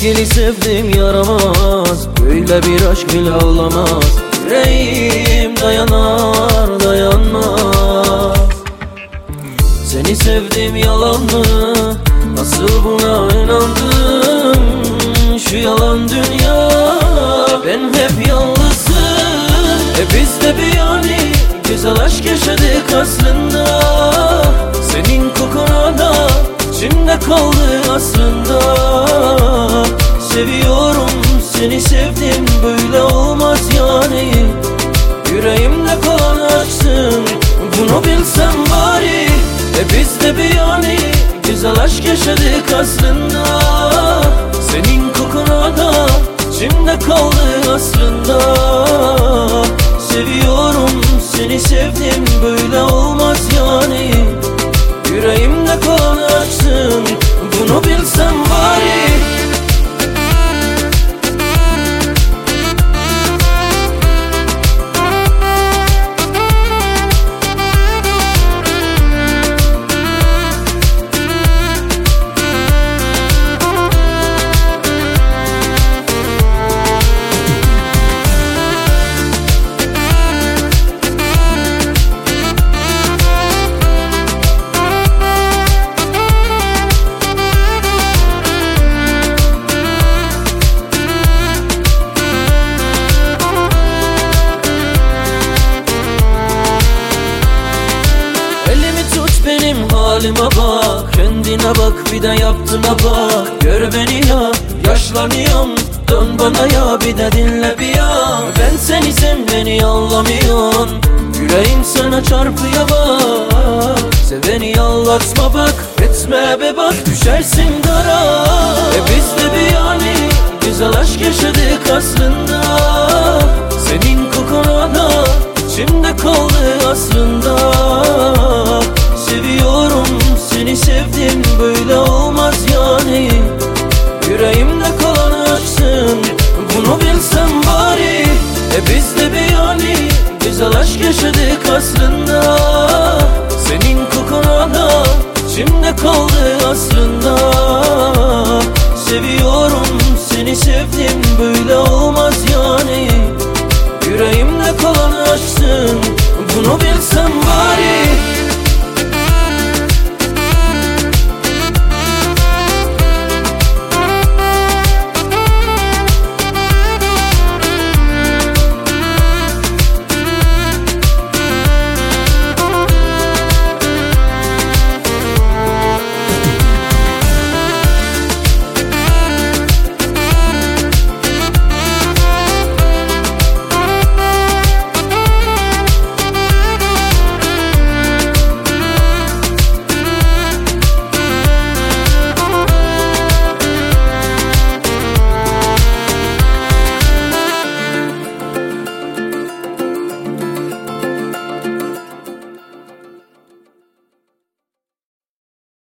Sevgili sevdim yaramaz, böyle bir aşk bile olamaz. Yüreğim dayanar dayanmaz. Seni sevdim yalan mı? Nasıl buna inandım? Şu yalan dünya, ben hep yalnızım. Biz de bir yani güzel aşk yaşadık aslında. Senin kokuna da içimde kaldı aslında. Seviyorum seni sevdim, böyle olmaz yani. Yüreğimde kalan aşksın, bunu bilsem bari. Biz de bir yani güzel aşk yaşadık aslında. Senin kokuna da içimde kaldı aslında. Seviyorum seni sevdim, böyle olmaz yani. Yüreğimde kalan aşksın, bunu bilsem bari. Benim halime bak, kendine bak, bir de yaptığına bak. Gör beni ya, yaşlanıyorum, dön bana ya, bir de dinle bir ya. Ben seni, sen beni anlamıyorsun, yüreğim sana çarpıyor bak. Seveni yallatma bak, etme be bak, düşersin dara. Biz de bir yani güzel aşk yaşadık aslında. Senin kokuna da içimde kaldı aslında. Seviyorum seni sevdim, böyle olmaz yani. Yüreğimde kalan aşksın, bunu bilsem bari. Biz de bir yani güzel aşk yaşadık aslında. Senin kokuna da içimde kaldı aslında. Seviyorum seni sevdim, böyle olmaz yani. Yüreğimde kalan aşksın,